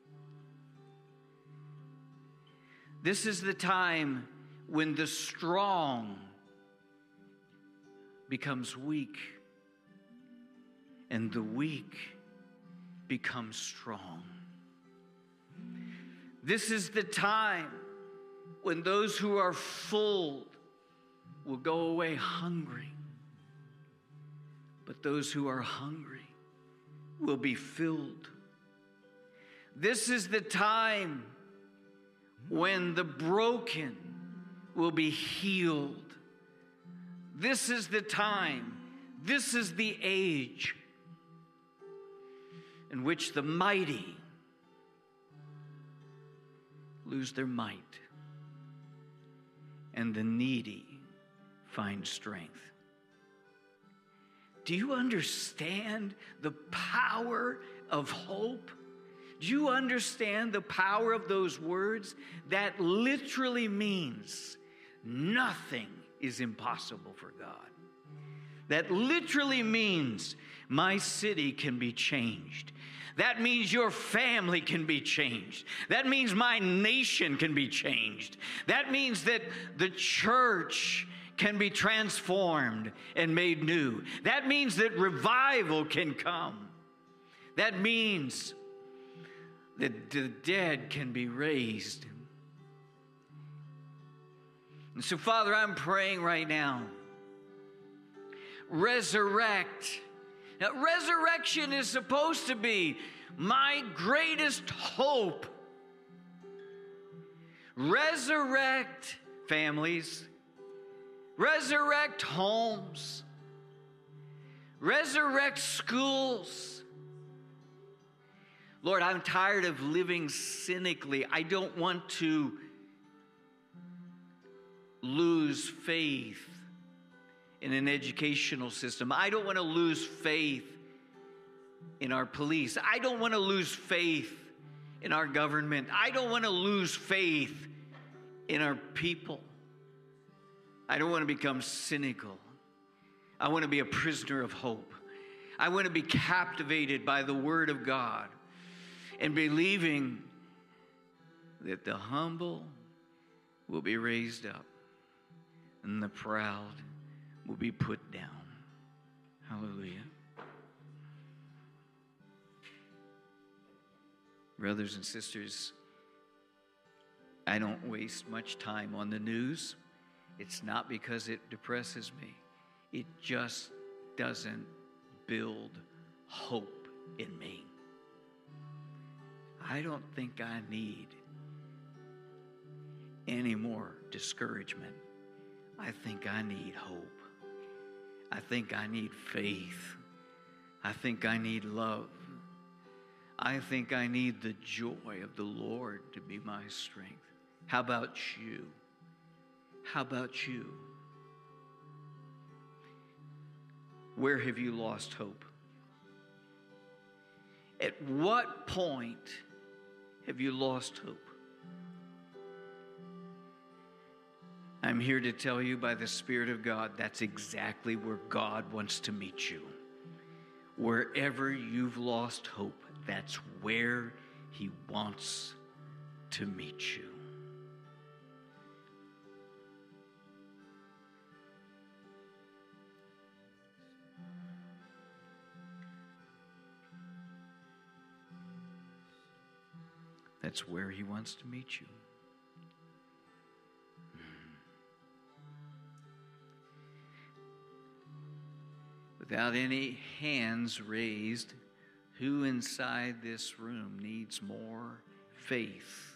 This is the time when the strong becomes weak, and the weak becomes strong. This is the time when those who are full will go away hungry, but those who are hungry will be filled. This is the time when the broken will be healed. This is the time, this is the age in which the mighty lose their might and the needy find strength. Do you understand the power of hope? Do you understand the power of those words? That literally means nothing is impossible for God. That literally means my city can be changed. That means your family can be changed. That means my nation can be changed. That means that the church can be transformed and made new. That means that revival can come. That means that the dead can be raised. And so, Father, I'm praying right now. Resurrect. Now, resurrection is supposed to be my greatest hope. Resurrect families. Resurrect homes. Resurrect schools. Lord, I'm tired of living cynically. I don't want to lose faith in an educational system. I don't want to lose faith in our police. I don't want to lose faith in our government. I don't want to lose faith in our people. I don't want to become cynical. I want to be a prisoner of hope. I want to be captivated by the Word of God and believing that the humble will be raised up and the proud will be put down. Hallelujah. Brothers and sisters, I don't waste much time on the news. It's not because it depresses me. It just doesn't build hope in me. I don't think I need any more discouragement. I think I need hope. I think I need faith. I think I need love. I think I need the joy of the Lord to be my strength. How about you? How about you? Where have you lost hope? At what point have you lost hope? I'm here to tell you by the Spirit of God, that's exactly where God wants to meet you. Wherever you've lost hope, that's where He wants to meet you. That's where He wants to meet you. Without any hands raised, who inside this room needs more faith?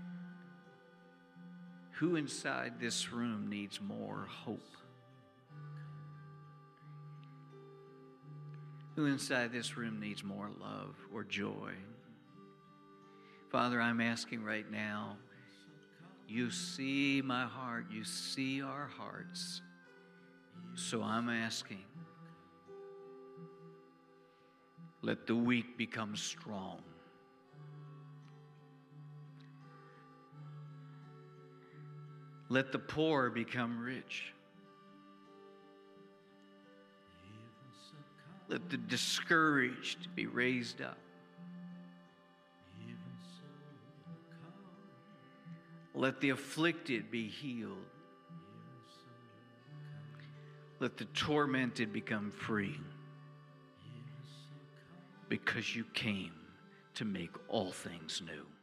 Who inside this room needs more hope? Who inside this room needs more love or joy? Father, I'm asking right now, you see my heart, you see our hearts. So I'm asking, let the weak become strong. Let the poor become rich. Let the discouraged be raised up. Let the afflicted be healed. Let the tormented become free. Because you came to make all things new.